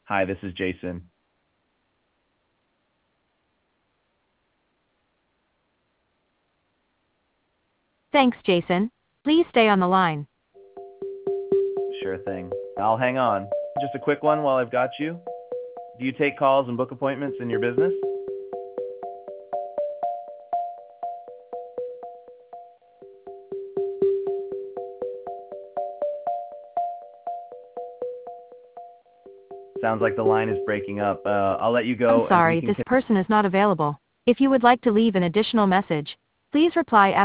Hi, this is Jason. Thanks, Jason. Please stay on the line. Sure thing. I'll hang on. Just a quick one while I've got you. Do you take calls and book appointments in your business? Sounds like the line is breaking up. I'll let you I'm go and we sorry, can this person is not available. If you would like to leave an additional message, please reply after